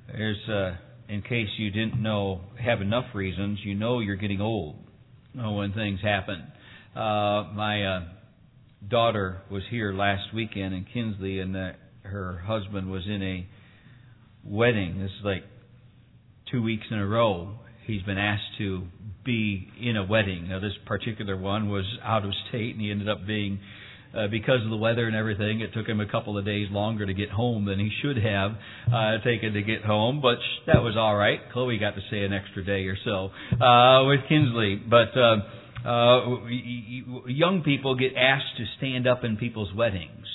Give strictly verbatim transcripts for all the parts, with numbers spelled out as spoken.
There's, uh, in case you didn't know, have enough reasons, you know you're getting old uh, when things happen. Uh, my uh, daughter was here last weekend in Kinsley, and uh, her husband was in a wedding. This is like two weeks in a row. He's been asked to be in a wedding. Now, this particular one was out of state, and he ended up being, uh, because of the weather and everything, it took him a couple of days longer to get home than he should have uh, taken to get home, but that was all right. Chloe got to stay an extra day or so uh, with Kinsley. But uh, uh, young people get asked to stand up in people's weddings.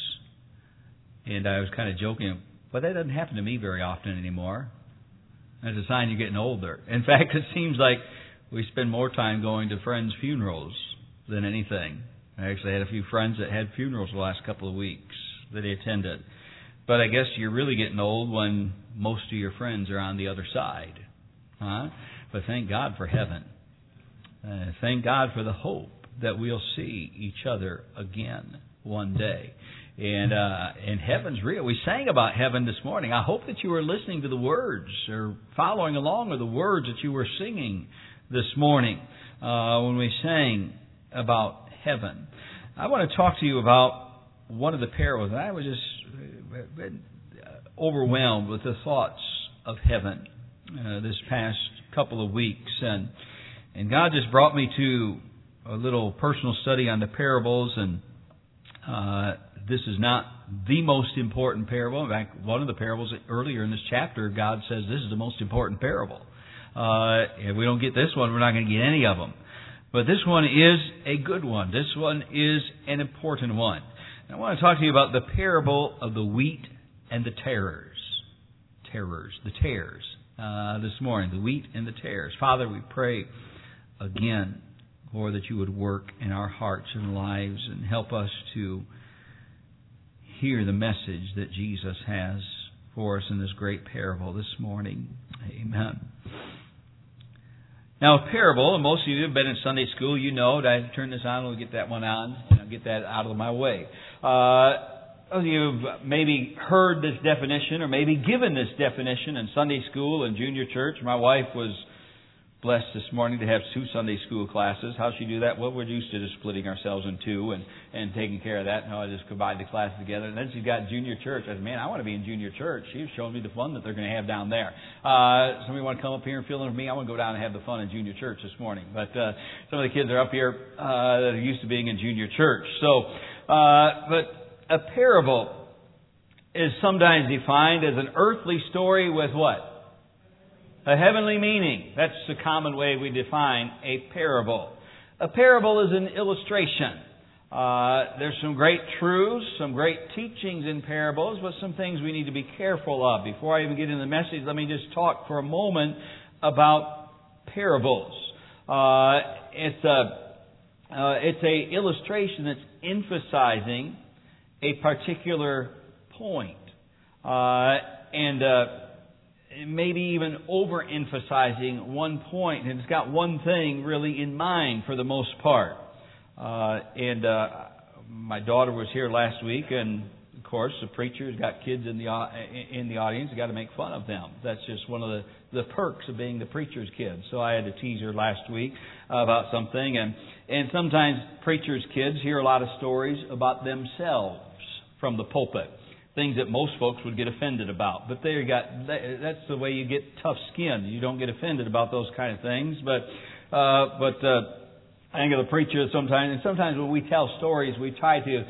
And I was kind of joking, but that doesn't happen to me very often anymore. That's a sign you're getting older. In fact, it seems like we spend more time going to friends' funerals than anything. I actually had a few friends that had funerals the last couple of weeks that they attended. But I guess you're really getting old when most of your friends are on the other side. Huh? But thank God for heaven. Uh, thank God for the hope that we'll see each other again one day. And uh, and heaven's real. We sang about heaven this morning. I hope that you were listening to the words or following along with the words that you were singing this morning uh, when we sang about heaven. I want to talk to you about one of the parables. I was just overwhelmed with the thoughts of heaven uh, this past couple of weeks. And, and God just brought me to a little personal study on the parables, and uh this is not the most important parable. In fact, one of the parables earlier in this chapter, God says this is the most important parable. Uh, if we don't get this one, we're not going to get any of them. But this one is a good one. This one is an important one. And I want to talk to you about the parable of the wheat and the tares. Terrors, the tares, uh, this morning. The wheat and the tares. Father, we pray again, Lord, that you would work in our hearts and lives and help us to hear the message that Jesus has for us in this great parable this morning. Amen. Now, a parable, and most of you have been in Sunday school, you know that I turn this on, we'll get that one on, and I'll get that out of my way. Uh, you've maybe heard this definition, or maybe given this definition in Sunday school and junior church. My wife was blessed this morning to have two Sunday school classes. How'd she do that? Well, we're used to just splitting ourselves in two and, and taking care of that. No, I just combined the classes together. And then she got junior church. I said, man, I want to be in junior church. She was showing me the fun that they're going to have down there. Uh, somebody want to come up here and fill in for me? I want to go down and have the fun in junior church this morning. But uh, some of the kids are up here uh, that are used to being in junior church. So, uh, but a parable is sometimes defined as an earthly story with what? A heavenly meaning. That's the common way we define a parable. A parable is an illustration. Uh, there's some great truths, some great teachings in parables, but some things we need to be careful of. Before I even get into the message, let me just talk for a moment about parables. Uh, it's a uh, it's a illustration that's emphasizing a particular point, uh, and uh, maybe even overemphasizing one point, and it's got one thing really in mind for the most part. Uh, and uh, my daughter was here last week, and of course the preacher's got kids in the in the audience. You got to make fun of them. That's just one of the, the perks of being the preacher's kid. So I had to tease her last week about something, and and sometimes preachers' kids hear a lot of stories about themselves from the pulpit. Things that most folks would get offended about. But there you got, that's the way you get tough skin. You don't get offended about those kind of things. But, uh, but, uh, I think of the preacher sometimes, and sometimes when we tell stories, we try to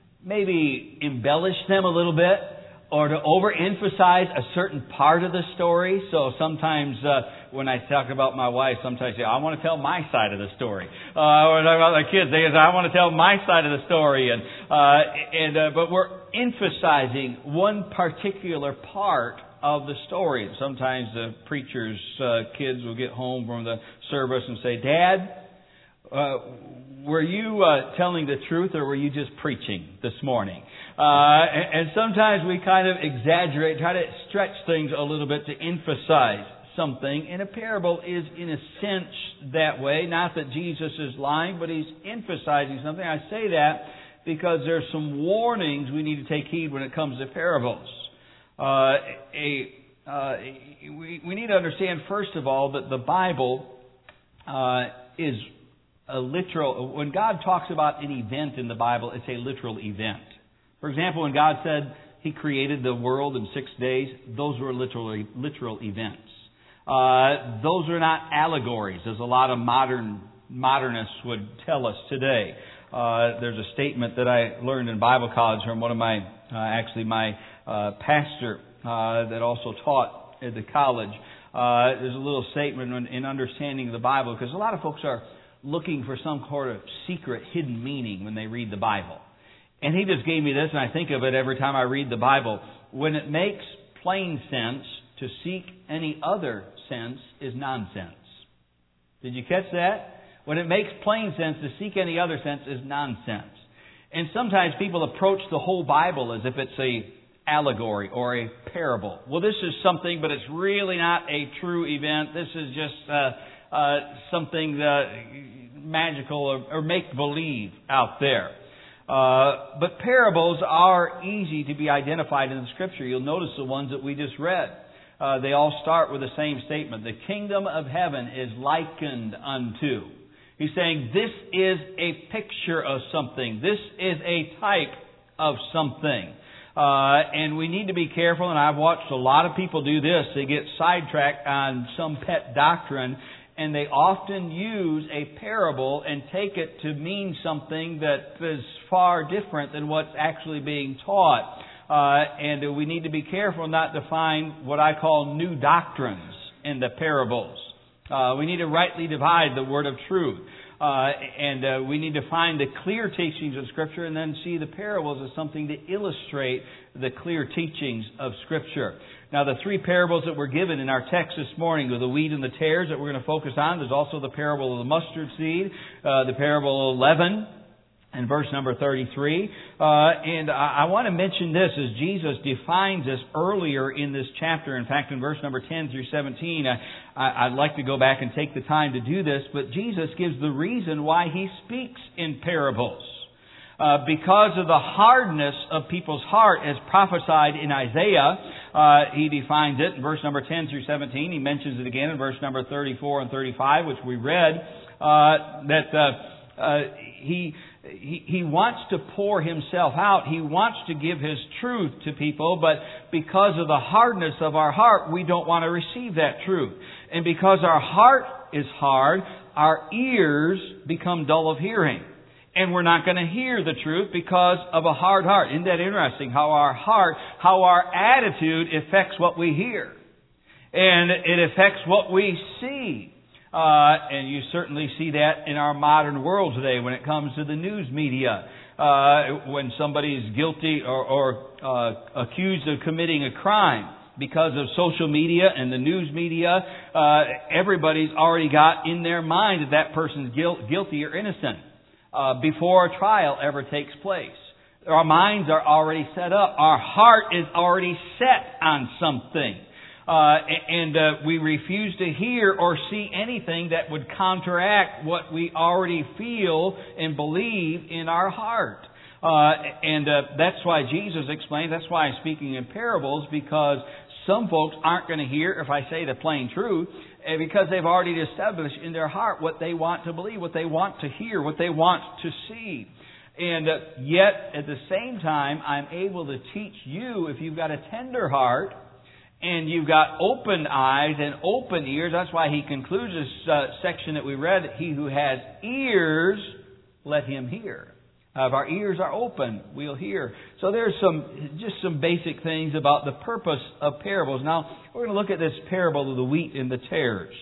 maybe embellish them a little bit, or to overemphasize a certain part of the story. So sometimes, uh, when I talk about my wife, sometimes I say, I want to tell my side of the story. Uh, when I talk about my kids, they say, I want to tell my side of the story. And, uh, and, uh, but we're emphasizing one particular part of the story. Sometimes the preacher's uh, kids will get home from the service and say, Dad, uh, were you uh, telling the truth, or were you just preaching this morning? Uh, and, and sometimes we kind of exaggerate, try to stretch things a little bit to emphasize something. And a parable is, in a sense, that way. Not that Jesus is lying, but He's emphasizing something. I say that because there's some warnings we need to take heed when it comes to parables. Uh, a uh, we, we need to understand, first of all, that the Bible uh, is a literal... When God talks about an event in the Bible, it's a literal event. For example, when God said He created the world in six days, those were literally literal events. Uh, those are not allegories, as a lot of modern modernists would tell us today. Uh, there's a statement that I learned in Bible college from one of my, uh, actually my uh, pastor uh, that also taught at the college. Uh, there's a little statement in, in understanding the Bible, because a lot of folks are looking for some sort of secret, hidden meaning when they read the Bible. And he just gave me this, and I think of it every time I read the Bible. When it makes plain sense, to seek any other sense is nonsense. Did you catch that? When it makes plain sense, to seek any other sense is nonsense. And sometimes people approach the whole Bible as if it's a allegory or a parable. Well, this is something, but it's really not a true event. This is just uh, uh, something uh, magical or, or make-believe out there. Uh, but parables are easy to be identified in the Scripture. You'll notice the ones that we just read. Uh, they all start with the same statement. The kingdom of heaven is likened unto. He's saying this is a picture of something. This is a type of something. Uh, and we need to be careful, and I've watched a lot of people do this. They get sidetracked on some pet doctrine, and they often use a parable and take it to mean something that is far different than what's actually being taught. Uh, and we need to be careful not to find what I call new doctrines in the parables. Uh, we need to rightly divide the word of truth. Uh, and uh, we need to find the clear teachings of Scripture and then see the parables as something to illustrate the clear teachings of Scripture. Now, the three parables that were given in our text this morning are the wheat and the tares that we're going to focus on. There's also the parable of the mustard seed, uh, the parable of leaven, in verse number thirty-three. Uh, and I, I want to mention this as Jesus defines this earlier in this chapter. In fact, in verse number ten through seventeen, I, I, I'd like to go back and take the time to do this. But Jesus gives the reason why He speaks in parables. Uh, because of the hardness of people's heart as prophesied in Isaiah, uh, He defines it in verse number ten through seventeen. He mentions it again in verse number thirty-four and thirty-five, which we read, uh, that uh, uh, He... He, he wants to pour Himself out. He wants to give His truth to people, but because of the hardness of our heart, we don't want to receive that truth. And because our heart is hard, our ears become dull of hearing. And we're not going to hear the truth because of a hard heart. Isn't that interesting? How our heart, how our attitude affects what we hear. And it affects what we see. Uh, and you certainly see that in our modern world today when it comes to the news media. Uh, when somebody is guilty or, or uh, accused of committing a crime because of social media and the news media, uh, everybody's already got in their mind that that person's guilt, guilty or innocent uh, before a trial ever takes place. Our minds are already set up. Our heart is already set on something. Uh, and uh, we refuse to hear or see anything that would counteract what we already feel and believe in our heart. Uh, and uh, that's why Jesus explained, that's why I'm speaking in parables, because some folks aren't going to hear if I say the plain truth, because they've already established in their heart what they want to believe, what they want to hear, what they want to see. And uh, yet, at the same time, I'm able to teach you, if you've got a tender heart, and you've got open eyes and open ears. That's why he concludes this uh, section that we read. He who has ears, let him hear. Uh, if our ears are open, we'll hear. So there's some just some basic things about the purpose of parables. Now, we're going to look at this parable of the wheat and the tares.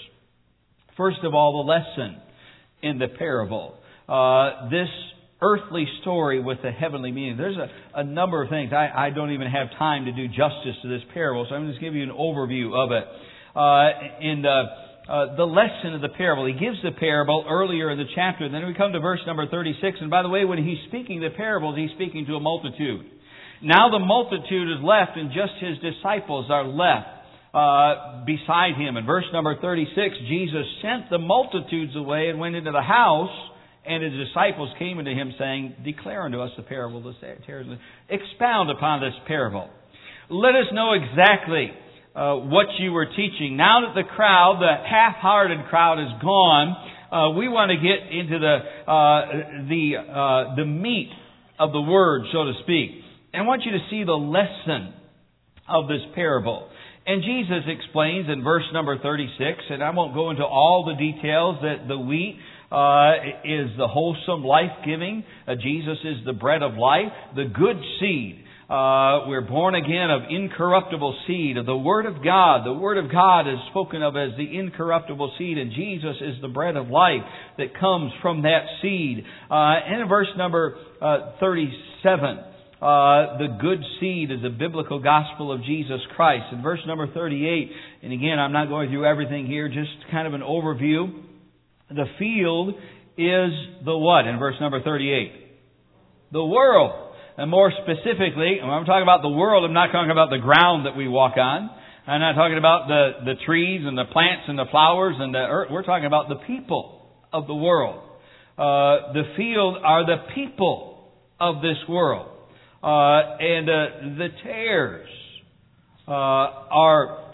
First of all, the lesson in the parable. Uh, this earthly story with a heavenly meaning. There's a, a number of things. I, I don't even have time to do justice to this parable, so I'm going to give you an overview of it. Uh, and uh, uh, the lesson of the parable. He gives the parable earlier in the chapter. Then we come to verse number thirty-six. And by the way, when he's speaking the parables, he's speaking to a multitude. Now the multitude is left, and just His disciples are left uh, beside Him. In verse number thirty-six, Jesus sent the multitudes away and went into the house. And His disciples came unto Him, saying, Declare unto us the parable of the tares. Expound upon this parable. Let us know exactly uh, what you were teaching. Now that the crowd, the half-hearted crowd, is gone, uh, we want to get into the uh, the uh, the meat of the word, so to speak. And I want you to see the lesson of this parable. And Jesus explains in verse number thirty-six, and I won't go into all the details, that the wheat uh, is the wholesome, life-giving. Uh, Jesus is the bread of life, the good seed. Uh, we're born again of incorruptible seed, of the Word of God. The Word of God is spoken of as the incorruptible seed, and Jesus is the bread of life that comes from that seed. Uh, and in verse number uh, thirty-seven, uh, the good seed is the biblical gospel of Jesus Christ. In verse number thirty-eight, and again, I'm not going through everything here, just kind of an overview. The field is the what in verse number thirty-eight? The world. And more specifically, when I'm talking about the world, I'm not talking about the ground that we walk on. I'm not talking about the, the trees and the plants and the flowers and the earth. We're talking about the people of the world. Uh, the field are the people of this world. Uh, and uh, the tares uh, are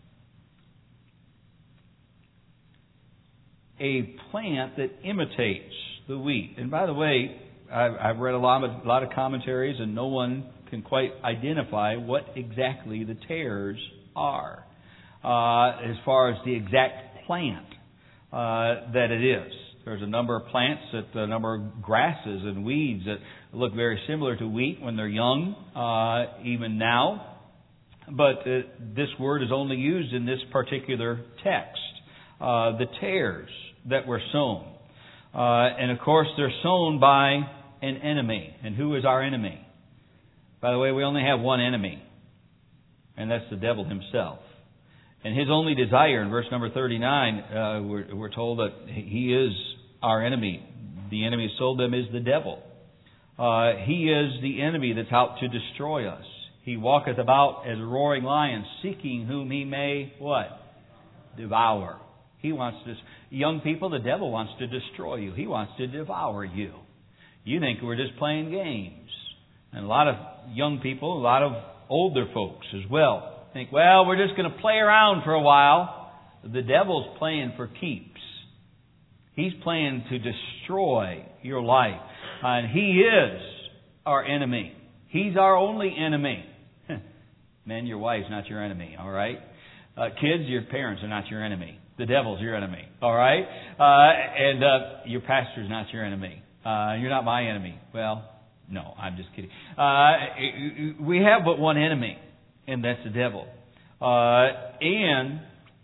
a plant that imitates the wheat. And by the way, I've read a lot of, a lot of commentaries, and no one can quite identify what exactly the tares are uh, as far as the exact plant uh, that it is. There's a number of plants, that a number of grasses and weeds that look very similar to wheat when they're young, uh, even now. But uh, this word is only used in this particular text. Uh, the tares that were sown. Uh, and of course, they're sown by an enemy. And who is our enemy? By the way, we only have one enemy, and that's the devil himself. And his only desire, in verse number thirty-nine, uh, we're, we're told that he is our enemy. The enemy who sold them is the devil. Uh, he is the enemy that's out to destroy us. He walketh about as a roaring lion, seeking whom he may, what? Devour. He wants to, young people, the devil wants to destroy you. He wants to devour you. You think we're just playing games. And a lot of young people, a lot of older folks as well, think, well, we're just going to play around for a while. The devil's playing for keeps. He's playing to destroy your life. And he is our enemy. He's our only enemy. Men, your wife's not your enemy, all right? Uh, kids, your parents are not your enemy. The devil's your enemy, all right? Uh, and uh, your pastor's not your enemy. Uh, you're not my enemy. Well, no, I'm just kidding. Uh, we have but one enemy, and that's the devil. Uh, and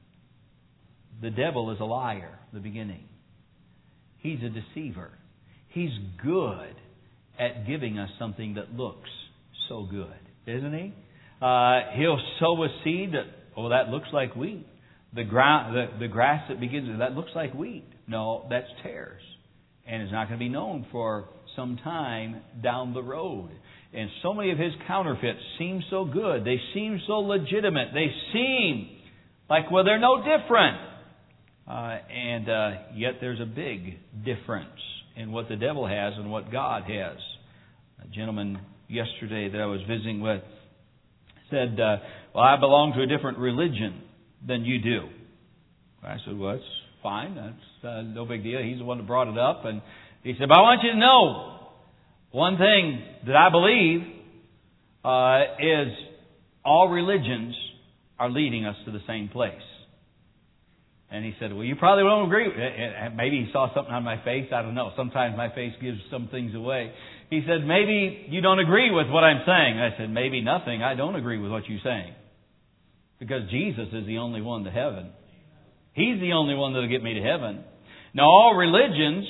the devil is a liar, the beginning. He's a deceiver. He's good at giving us something that looks so good, isn't he? Uh, he'll sow a seed that, oh, that looks like wheat. The, ground, the, the grass that begins, that looks like wheat. No, that's tares. And it's not going to be known for some time down the road. And so many of his counterfeits seem so good. They seem so legitimate. They seem like, well, they're no different. Uh, and uh, yet there's a big difference in what the devil has and what God has. A gentleman yesterday that I was visiting with said, uh, well, I belong to a different religion than you do. I said, well, that's fine. That's uh, no big deal. He's the one that brought it up. And he said, but I want you to know one thing that I believe uh, is all religions are leading us to the same place. And he said, well, you probably won't agree. Maybe he saw something on my face. I don't know. Sometimes my face gives some things away. He said, maybe you don't agree with what I'm saying. I said, maybe nothing. I don't agree with what you're saying. Because Jesus is the only one to heaven. He's the only one that'll get me to heaven. Now, all religions,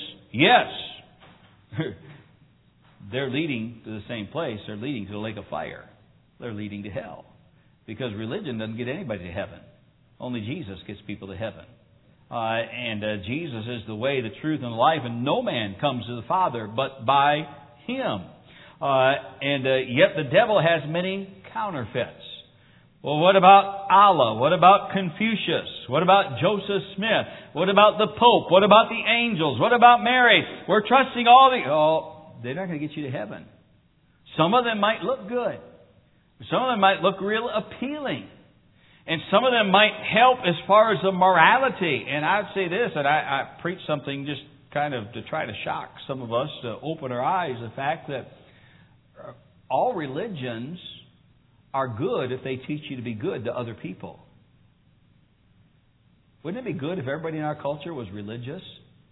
yes, they're leading to the same place. They're leading to the lake of fire. They're leading to hell. Because religion doesn't get anybody to heaven. Only Jesus gets people to heaven. Uh, and uh, Jesus is the way, the truth, and the life, and no man comes to the Father but by Him. Uh, and uh, yet the devil has many counterfeits. Well, what about Allah? What about Confucius? What about Joseph Smith? What about the Pope? What about the angels? What about Mary? We're trusting all the... Oh, they're not going to get you to heaven. Some of them might look good. Some of them might look real appealing. And some of them might help as far as the morality. And I'd say this, and I, I preach something just kind of to try to shock some of us, to open our eyes, the fact that all religions are good if they teach you to be good to other people. Wouldn't it be good if everybody in our culture was religious?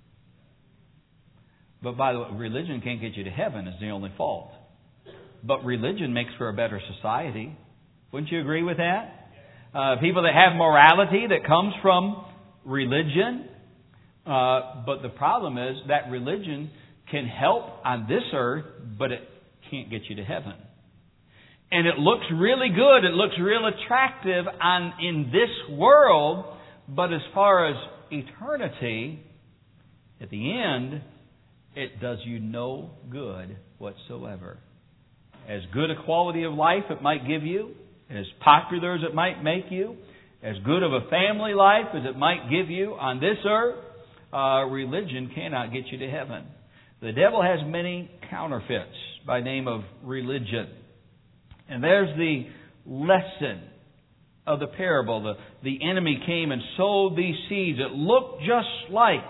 But by the way, religion can't get you to heaven is the only fault. But religion makes for a better society. Wouldn't you agree with that? Uh, people that have morality that comes from religion. Uh, but the problem is that religion can help on this earth, but it can't get you to heaven. And it looks really good. It looks real attractive on in this world. But as far as eternity, at the end, it does you no good whatsoever. As good a quality of life it might give you, as popular as it might make you, as good of a family life as it might give you on this earth, uh, religion cannot get you to heaven. The devil has many counterfeits by name of religion. And there's the lesson of the parable. The, the enemy came and sowed these seeds that looked just like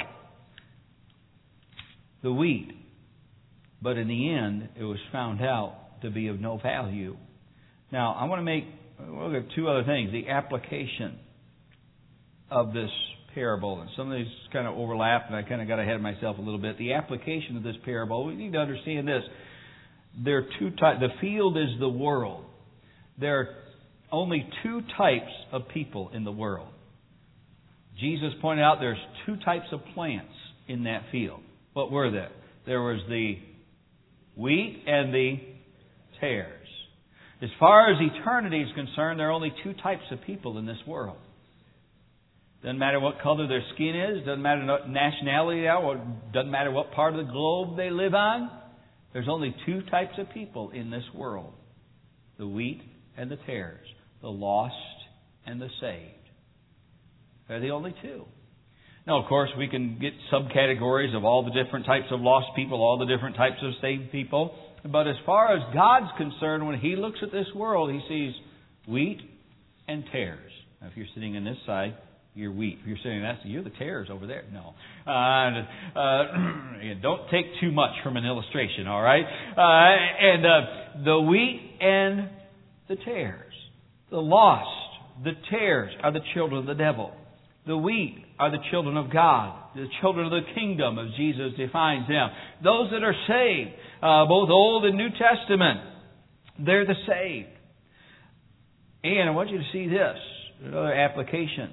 the wheat. But in the end, it was found out to be of no value. Now, I want to make, we'll look at two other things. The application of this parable. And some of these kind of overlap, and I kind of got ahead of myself a little bit. The application of this parable, we need to understand this. There are two types. The field is the world. There are only two types of people in the world. Jesus pointed out there's two types of plants in that field. What were they? There was the wheat and the tares. As far as eternity is concerned, there are only two types of people in this world. Doesn't matter what color their skin is. Doesn't matter what nationality they are. Or doesn't matter what part of the globe they live on. There's only two types of people in this world. The wheat and the tares. The lost and the saved. They're the only two. Now, of course, we can get subcategories of all the different types of lost people, all the different types of saved people. But as far as God's concerned, when He looks at this world, He sees wheat and tares. Now, if you're sitting on this side, you're wheat. If you're sitting on that side, you're the tares over there. No. Uh, uh, don't take too much from an illustration, all right? Uh, and uh, the wheat and the tares. The lost, the tares are the children of the devil. The wheat are the children of God, the children of the kingdom, as Jesus defines them. Those that are saved, uh, both Old and New Testament, they're the saved. And I want you to see this, another application.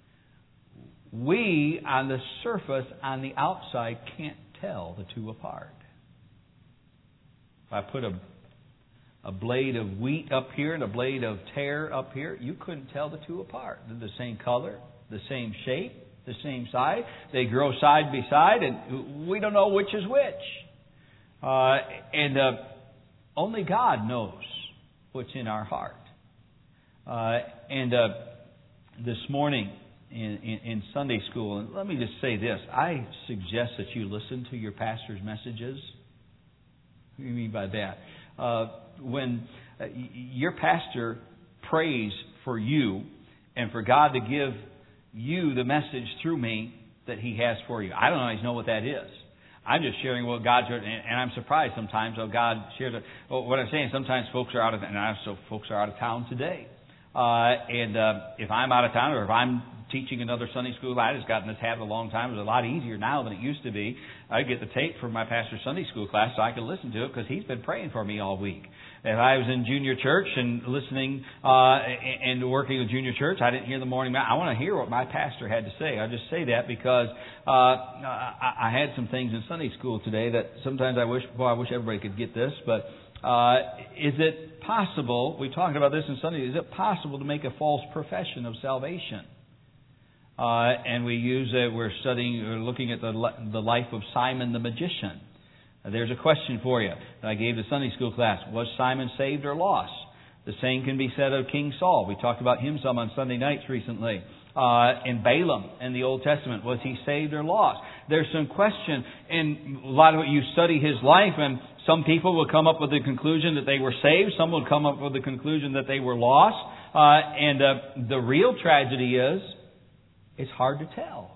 We, on the surface, on the outside, can't tell the two apart. If I put a, a blade of wheat up here and a blade of tare up here, you couldn't tell the two apart. They're the same color, the same shape, the same size. They grow side by side, and we don't know which is which. Uh, and uh, only God knows what's in our heart. Uh, and uh, this morning in, in, in Sunday school, and let me just say this. I suggest that you listen to your pastor's messages. What do you mean by that? Uh, when uh, your pastor prays for you and for God to give you the message through me that He has for you. I don't always know what that is. I'm just sharing what God's, and, and I'm surprised sometimes how God shares it. Well, what I'm saying, sometimes folks are out of, and I so folks are out of town today. Uh, and uh, if I'm out of town, or if I'm teaching another Sunday school, I just gotten this habit a long time. It's a lot easier now than it used to be. I get the tape from my pastor's Sunday school class so I can listen to it because he's been praying for me all week. If I was in junior church and listening uh, and working with junior church, I didn't hear the morning. I want to hear what my pastor had to say. I just say that because uh, I, I had some things in Sunday school today that sometimes I wish, boy, I wish everybody could get this. But uh, is it possible? We talked about this in Sunday. Is it possible to make a false profession of salvation? Uh, and we use uh, we're studying, we're looking at the the life of Simon the magician. Uh, there's a question for you that I gave the Sunday school class. Was Simon saved or lost? The same can be said of King Saul. We talked about him some on Sunday nights recently. Uh, and Balaam in the Old Testament, was he saved or lost? There's some question, and a lot of it, you study his life, and some people will come up with the conclusion that they were saved. Some will come up with the conclusion that they were lost. Uh, and uh, the real tragedy is, it's hard to tell.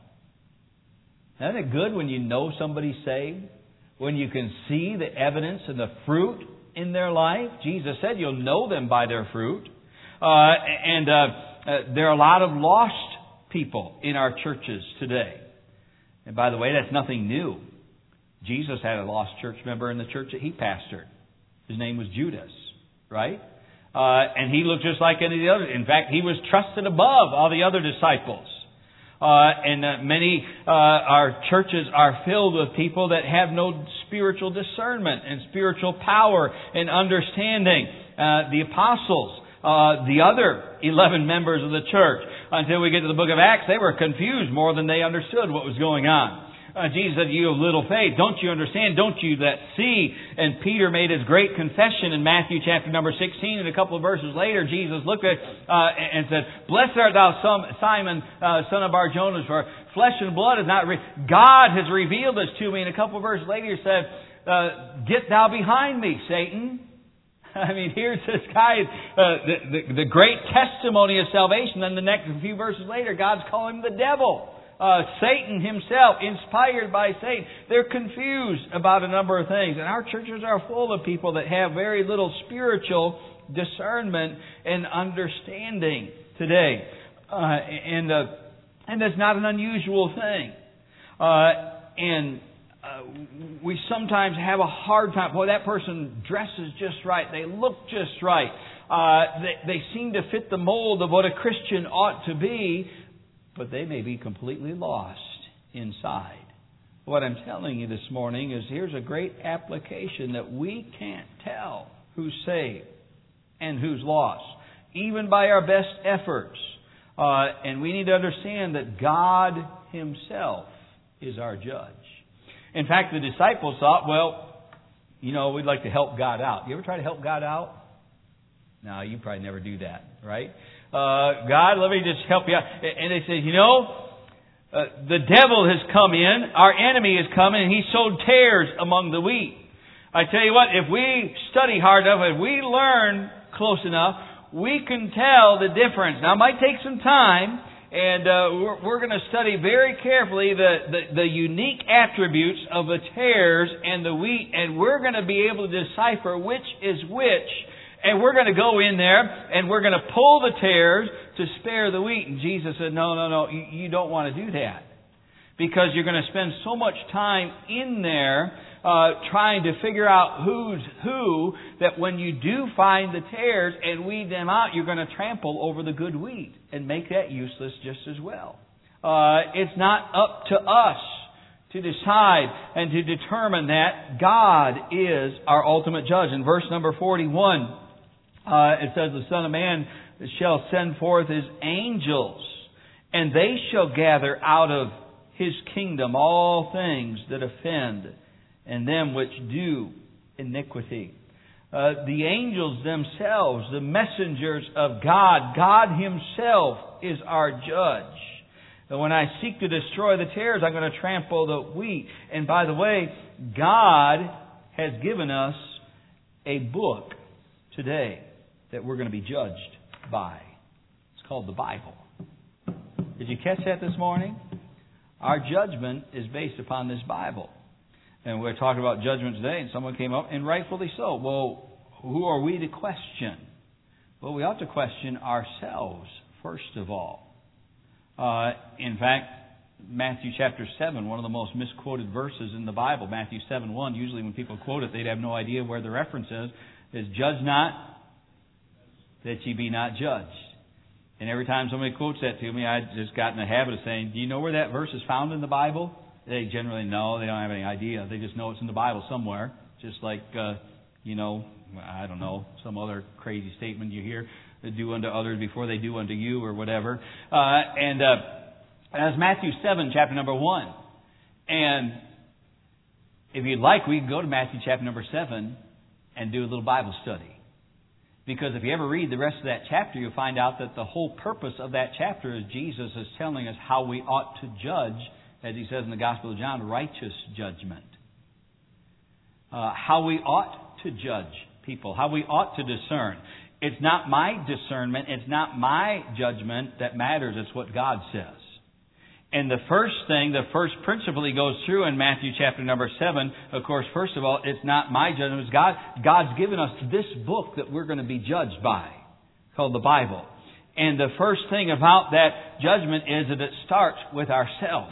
Isn't it good when you know somebody's saved? When you can see the evidence and the fruit in their life? Jesus said you'll know them by their fruit. Uh, and uh, uh, there are a lot of lost people in our churches today. And by the way, that's nothing new. Jesus had a lost church member in the church that he pastored. His name was Judas, right? Uh, and he looked just like any of the others. In fact, he was trusted above all the other disciples. Uh, and uh, many, uh, our churches are filled with people that have no spiritual discernment and spiritual power and understanding. Uh, the apostles, uh, the other eleven members of the church, until we get to the book of Acts, they were confused more than they understood what was going on. Uh, Jesus said, you have little faith. Don't you understand? Don't you that see? And Peter made his great confession in Matthew chapter number sixteen. And a couple of verses later, Jesus looked at uh, and said, Blessed art thou, Simon, uh, son of Bar-Jonas, for flesh and blood is not... Re- God has revealed this to me. And a couple of verses later, he said, uh, Get thou behind me, Satan. I mean, here's this guy, uh, the, the, the great testimony of salvation. Then the next few verses later, God's calling him the devil. Uh, Satan himself, inspired by Satan. They're confused about a number of things. And our churches are full of people that have very little spiritual discernment and understanding today. Uh, and uh, and that's not an unusual thing. Uh, and uh, we sometimes have a hard time. Boy, that person dresses just right. They look just right. Uh, they, they seem to fit the mold of what a Christian ought to be. But they may be completely lost inside. What I'm telling you this morning is here's a great application that we can't tell who's saved and who's lost, even by our best efforts. Uh, and we need to understand that God Himself is our judge. In fact, the disciples thought, well, you know, we'd like to help God out. You ever try to help God out? No, you probably never do that, right? Uh, God, let me just help you out. And they said, you know, uh, the devil has come in, our enemy has come in, and he sowed tares among the wheat. I tell you what, if we study hard enough, if we learn close enough, we can tell the difference. Now, it might take some time, and uh, we're, we're going to study very carefully the, the, the unique attributes of the tares and the wheat, and we're going to be able to decipher which is which. And we're going to go in there and we're going to pull the tares to spare the wheat. And Jesus said, no, no, no, you, you don't want to do that. Because you're going to spend so much time in there uh, trying to figure out who's who, that when you do find the tares and weed them out, you're going to trample over the good wheat and make that useless just as well. Uh, it's not up to us to decide and to determine that. God is our ultimate judge. In verse number forty-one, Uh, it says, the Son of Man shall send forth His angels, and they shall gather out of His kingdom all things that offend, and them which do iniquity. Uh, the angels themselves, the messengers of God, God Himself is our judge. And when I seek to destroy the tares, I'm going to trample the wheat. And by the way, God has given us a book today that we're going to be judged by. It's called the Bible. Did you catch that this morning? Our judgment is based upon this Bible. And we're talking about judgment today, and someone came up, and rightfully so. Well, who are we to question? Well, we ought to question ourselves, first of all. Uh, in fact, Matthew chapter seven, one of the most misquoted verses in the Bible, Matthew seven one, usually when people quote it, they'd have no idea where the reference is, is judge not, that ye be not judged. And every time somebody quotes that to me, I just got in the habit of saying, do you know where that verse is found in the Bible? They generally know. They don't have any idea. They just know it's in the Bible somewhere. Just like, uh, you know, I don't know, some other crazy statement you hear, do unto others before they do unto you or whatever. Uh, and uh, that's Matthew seven, chapter number one. And if you'd like, we can go to Matthew chapter number seven and do a little Bible study. Because if you ever read the rest of that chapter, you'll find out that the whole purpose of that chapter is Jesus is telling us how we ought to judge, as He says in the Gospel of John, righteous judgment. Uh, how we ought to judge people, how we ought to discern. It's not my discernment, it's not my judgment that matters, it's what God says. And the first thing, the first principle he goes through in Matthew chapter number seven, of course, first of all, it's not my judgment, it's God. God's given us this book that we're going to be judged by, called the Bible. And the first thing about that judgment is that it starts with ourselves.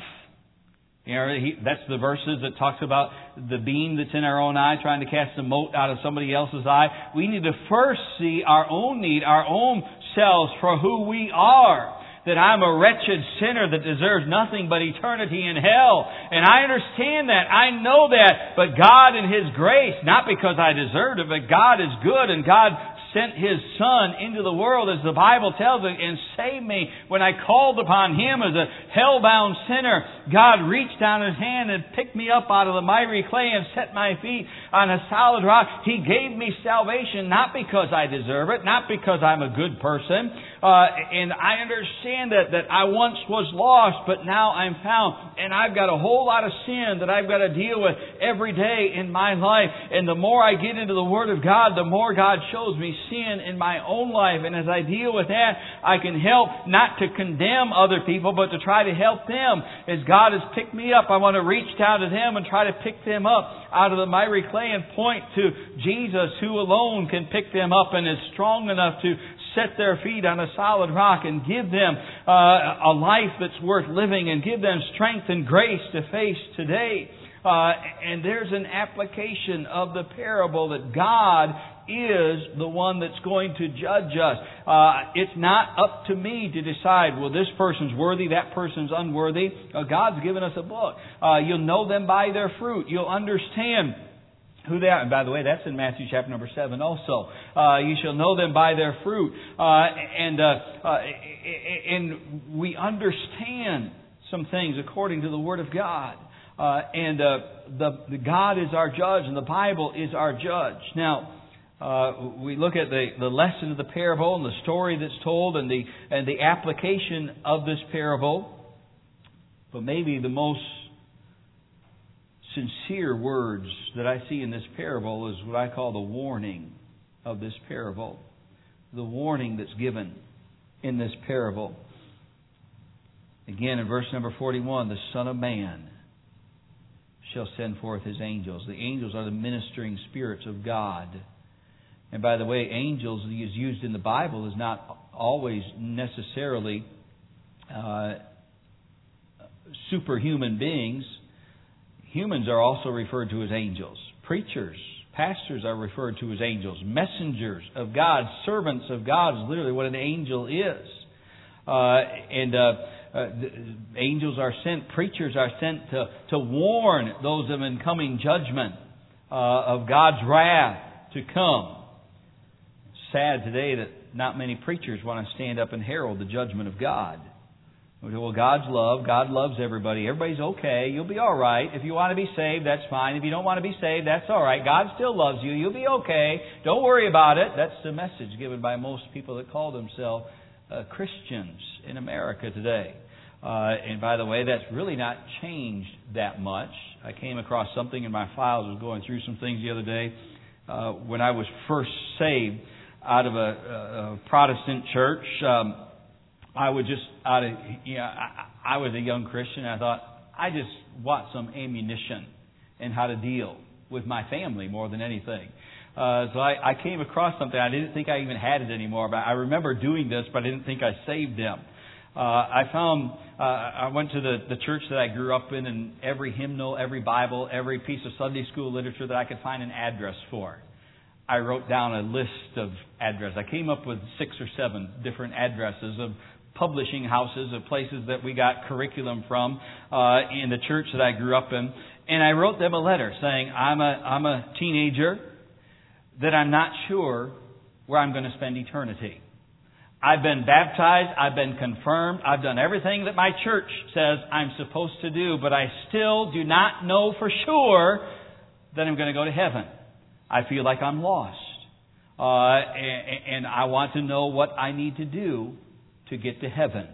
You know, he, that's the verses that talks about the beam that's in our own eye, trying to cast the mote out of somebody else's eye. We need to first see our own need, our own selves for who we are. That I'm a wretched sinner that deserves nothing but eternity in hell. And I understand that. I know that. But God in His grace, not because I deserved it, but God is good and God sent His Son into the world, as the Bible tells us, and saved me. When I called upon Him as a hell-bound sinner, God reached down His hand and picked me up out of the miry clay and set my feet on a solid rock. He gave me salvation not because I deserve it, not because I'm a good person. Uh, and I understand that, that I once was lost, but now I'm found. And I've got a whole lot of sin that I've got to deal with every day in my life. And the more I get into the Word of God, the more God shows me sin in my own life. And as I deal with that, I can help not to condemn other people, but to try to help them. As God has picked me up, I want to reach down to them and try to pick them up out of the miry clay and point to Jesus, who alone can pick them up and is strong enough to set their feet on a solid rock and give them uh, a life that's worth living and give them strength and grace to face today. Uh, and there's an application of the parable that God is the one that's going to judge us. Uh, it's not up to me to decide, well, this person's worthy, that person's unworthy. Uh, God's given us a book. Uh, you'll know them by their fruit. You'll understand who they are. And by the way, that's in Matthew chapter number seven also. Uh, you shall know them by their fruit. Uh, and, uh, uh, and we understand some things according to the Word of God. Uh, and uh, the, the God is our judge, and the Bible is our judge. Now, uh, we look at the, the lesson of the parable and the story that's told and the and the application of this parable. But maybe the most sincere words that I see in this parable is what I call the warning of this parable. The warning that's given in this parable. Again, in verse number forty-one, the Son of Man shall send forth His angels. The angels are the ministering spirits of God. And by the way, angels is used in the Bible is not always necessarily uh, superhuman beings. Humans are also referred to as angels. Preachers, pastors are referred to as angels. Messengers of God, servants of God is literally what an angel is. Uh, and uh, uh, angels are sent, preachers are sent to, to warn those of incoming judgment, uh, of God's wrath to come. It's sad today that not many preachers want to stand up and herald the judgment of God. Well, God's love. God loves everybody. Everybody's okay. You'll be all right. If you want to be saved, that's fine. If you don't want to be saved, that's all right. God still loves you. You'll be okay. Don't worry about it. That's the message given by most people that call themselves uh, Christians in America today. Uh, and by the way, that's really not changed that much. I came across something in my files. I was going through some things the other day. Uh, when I was first saved out of a, a, a Protestant church, um, I would just, out of, you know, I, I was a young Christian. And I thought, I just want some ammunition in how to deal with my family more than anything. Uh, so I, I came across something. I didn't think I even had it anymore. But I remember doing this, but I didn't think I saved them. Uh, I found, uh, I went to the, the church that I grew up in, and every hymnal, every Bible, every piece of Sunday school literature that I could find an address for, I wrote down a list of addresses. I came up with six or seven different addresses of publishing houses, of places that we got curriculum from uh, in the church that I grew up in. And I wrote them a letter saying, I'm a, I'm a teenager, that I'm not sure where I'm going to spend eternity. I've been baptized, I've been confirmed, I've done everything that my church says I'm supposed to do, but I still do not know for sure that I'm going to go to heaven. I feel like I'm lost. Uh, and, and I want to know what I need to do to get to heaven.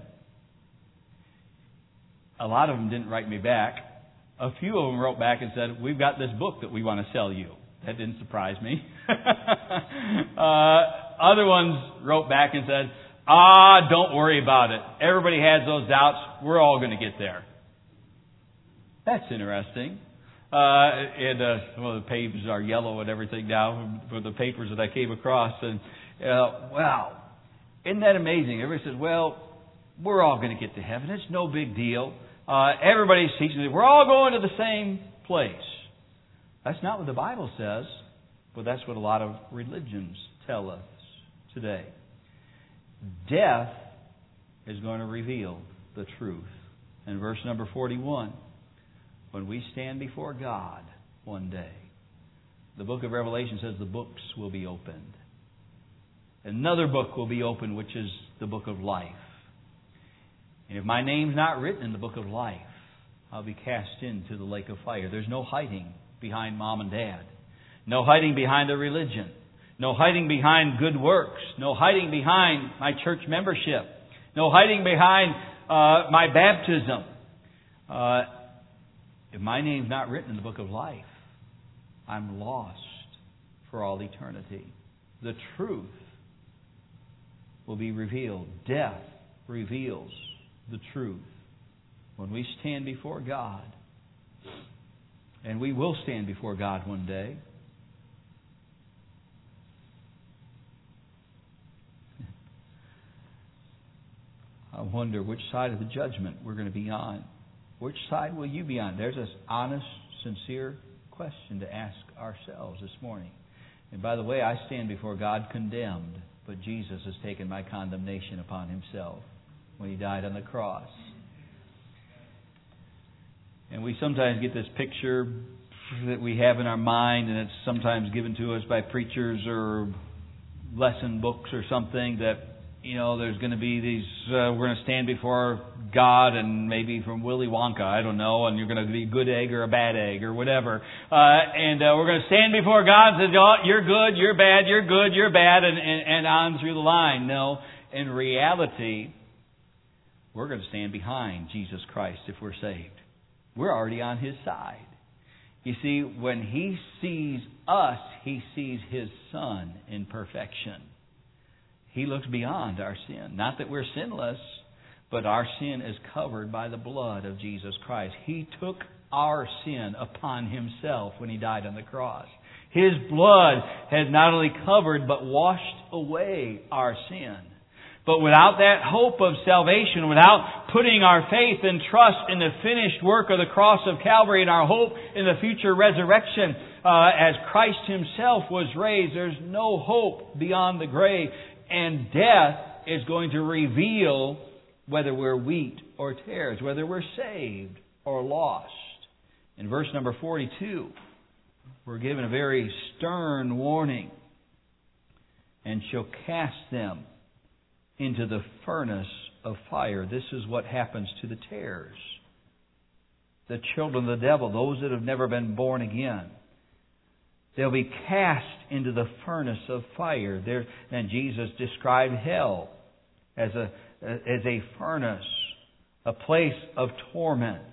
A lot of them didn't write me back. A few of them wrote back and said, we've got this book that we want to sell you. That didn't surprise me. uh, other ones wrote back and said, ah, don't worry about it. Everybody has those doubts. We're all going to get there. That's interesting. Uh, and uh, well, the pages are yellow and everything now for the papers that I came across. And uh, wow, isn't that amazing? Everybody says, well, we're all going to get to heaven. It's no big deal. Uh, everybody's teaching that we're all going to the same place. That's not what the Bible says, but that's what a lot of religions tell us today. Death is going to reveal the truth. In verse number forty-one, when we stand before God one day, the book of Revelation says the books will be opened. Another book will be opened, which is the book of life. And if my name's not written in the book of life, I'll be cast into the lake of fire. There's no hiding behind mom and dad. No hiding behind a religion. No hiding behind good works. No hiding behind my church membership. No hiding behind uh, my baptism. Uh, if my name's not written in the book of life, I'm lost for all eternity. The truth will be revealed. Death reveals the truth. When we stand before God, and we will stand before God one day, I wonder which side of the judgment we're going to be on. Which side will you be on? There's an honest, sincere question to ask ourselves this morning. And by the way, I stand before God condemned, but Jesus has taken my condemnation upon Himself when He died on the cross. And we sometimes get this picture that we have in our mind, and it's sometimes given to us by preachers or lesson books or something, that, you know, there's going to be these, uh, we're going to stand before God, and maybe from Willy Wonka, I don't know, and you're going to be a good egg or a bad egg or whatever. Uh, and uh, we're going to stand before God and say, oh, you're good, you're bad, you're good, you're bad, and, and, and on through the line. No, in reality, we're going to stand behind Jesus Christ if we're saved. We're already on His side. You see, when He sees us, He sees His Son in perfection. He looks beyond our sin. Not that we're sinless, but our sin is covered by the blood of Jesus Christ. He took our sin upon Himself when He died on the cross. His blood has not only covered, but washed away our sin. But without that hope of salvation, without putting our faith and trust in the finished work of the cross of Calvary and our hope in the future resurrection, uh, as Christ Himself was raised, there's no hope beyond the grave. And death is going to reveal whether we're wheat or tares, whether we're saved or lost. In verse number forty-two, we're given a very stern warning. And shall cast them into the furnace of fire. This is what happens to the tares. The children of the devil, those that have never been born again. They'll be cast into the furnace of fire. There, and Jesus described hell as a, as a furnace, a place of torment.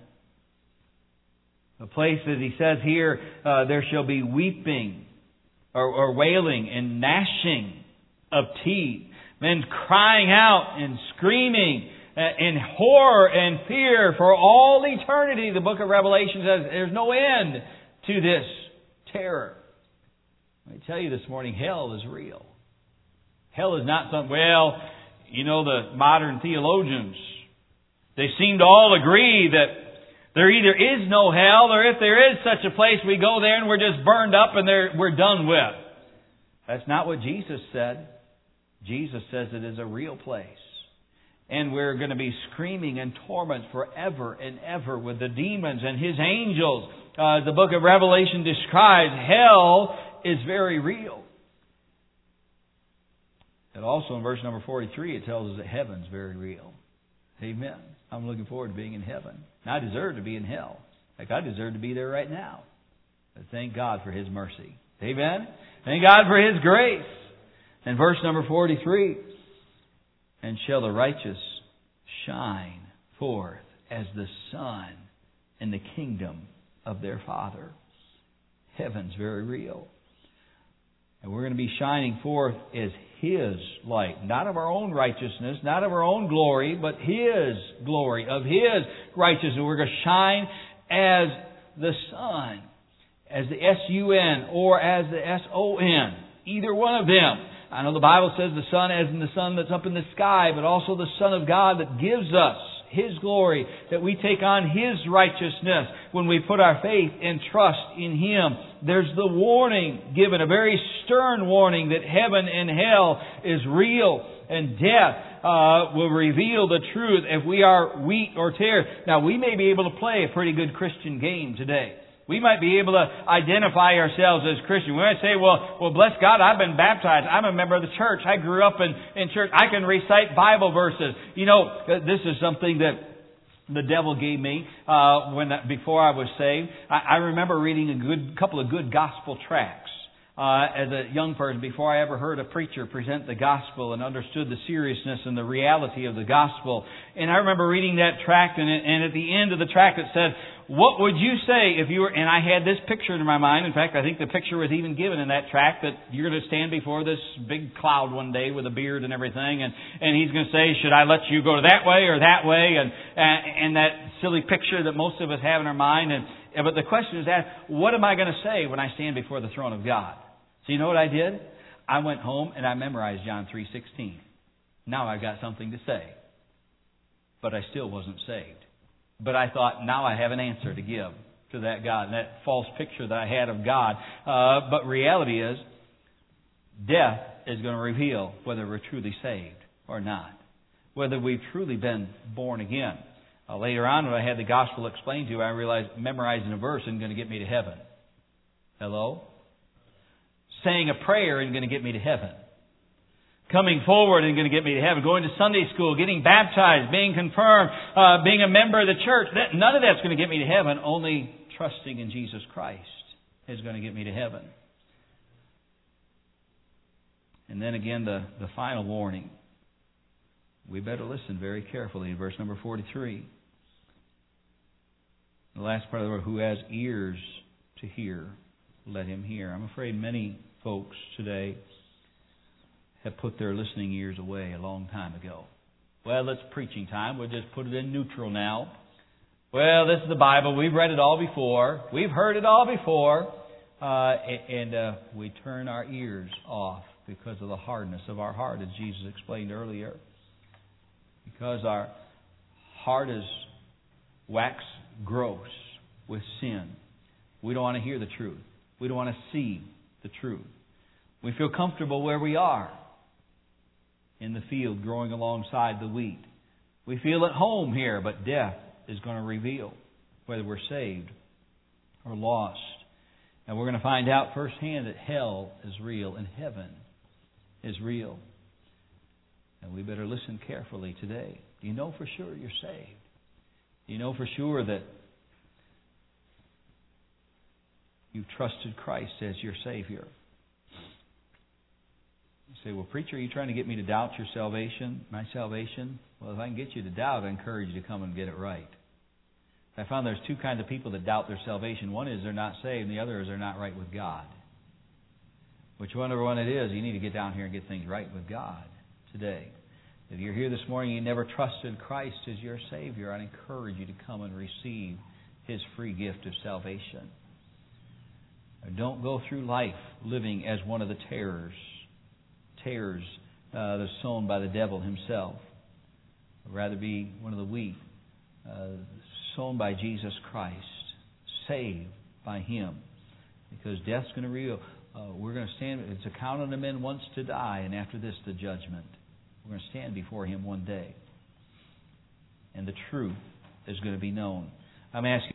A place that He says here, uh, there shall be weeping or, or wailing and gnashing of teeth. Men crying out and screaming in horror and fear for all eternity. The book of Revelation says there's no end to this terror. Let me tell you this morning, hell is real. Hell is not something, well, you know, the modern theologians, they seem to all agree that there either is no hell, or if there is such a place, we go there and we're just burned up and we're done with. That's not what Jesus said. Jesus says it is a real place. And we're going to be screaming in torment forever and ever with the demons and His angels. Uh, the book of Revelation describes hell is very real. And also in verse number forty-three, it tells us that heaven's very real. Amen. I'm looking forward to being in heaven. And I deserve to be in hell. Like I deserve to be there right now. But thank God for His mercy. Amen. Thank God for His grace. And verse number forty-three, and shall the righteous shine forth as the sun in the kingdom of their Father. Heaven's very real. And we're going to be shining forth as His light. Not of our own righteousness, not of our own glory, but His glory, of His righteousness. We're going to shine as the sun, as the S U N or as the S O N. Either one of them. I know the Bible says the sun as in the sun that's up in the sky, but also the Son of God that gives us His glory, that we take on His righteousness when we put our faith and trust in Him. There's the warning given, a very stern warning that heaven and hell is real and death uh, will reveal the truth if we are wheat or tares. Now, we may be able to play a pretty good Christian game today. We might be able to identify ourselves as Christian. We might say, well, well, bless God, I've been baptized. I'm a member of the church. I grew up in, in church. I can recite Bible verses. You know, this is something that the devil gave me uh, when before I was saved. I, I remember reading a good couple of good gospel tracts uh, as a young person before I ever heard a preacher present the gospel and understood the seriousness and the reality of the gospel. And I remember reading that tract, and, and at the end of the tract it said, what would you say if you were... And I had this picture in my mind. In fact, I think the picture was even given in that tract that you're going to stand before this big cloud one day with a beard and everything. And, and He's going to say, should I let you go that way or that way? And, and, and that silly picture that most of us have in our mind. And But the question is asked, what am I going to say when I stand before the throne of God? So you know what I did? I went home and I memorized John three sixteen. Now I've got something to say. But I still wasn't saved. But I thought, now I have an answer to give to that God and that false picture that I had of God. Uh, but reality is, death is going to reveal whether we're truly saved or not. Whether we've truly been born again. Uh, later on, when I had the gospel explained to you, I realized memorizing a verse isn't going to get me to heaven. Hello? Saying a prayer isn't going to get me to heaven. Coming forward and going to get me to heaven. Going to Sunday school, getting baptized, being confirmed, uh, being a member of the church. That, none of that's going to get me to heaven. Only trusting in Jesus Christ is going to get me to heaven. And then again, the, the final warning. We better listen very carefully in verse number forty-three. The last part of the word, who has ears to hear, let him hear. I'm afraid many folks today have put their listening ears away a long time ago. Well, it's preaching time. We'll just put it in neutral now. Well, this is the Bible. We've read it all before. We've heard it all before. Uh, and uh, we turn our ears off because of the hardness of our heart, as Jesus explained earlier. Because our heart is wax gross with sin. We don't want to hear the truth. We don't want to see the truth. We feel comfortable where we are. In the field growing alongside the wheat. We feel at home here, but death is going to reveal whether we're saved or lost. And we're going to find out firsthand that hell is real and heaven is real. And we better listen carefully today. Do you know for sure you're saved? Do you know for sure that you've trusted Christ as your Savior? You say, well, preacher, are you trying to get me to doubt your salvation, my salvation? Well, if I can get you to doubt, I encourage you to come and get it right. I found there's two kinds of people that doubt their salvation. One is they're not saved, and the other is they're not right with God. Whichever one it is, you need to get down here and get things right with God today. If you're here this morning and you never trusted Christ as your Savior, I'd encourage you to come and receive His free gift of salvation. Don't go through life living as one of the terrors. Tares uh, that's sown by the devil himself. I'd rather be one of the wheat uh, sown by Jesus Christ, saved by Him. Because death's going to reveal. Uh, we're going to stand. It's accounted of men once to die, and after this the judgment. We're going to stand before Him one day, and the truth is going to be known. I'm asking.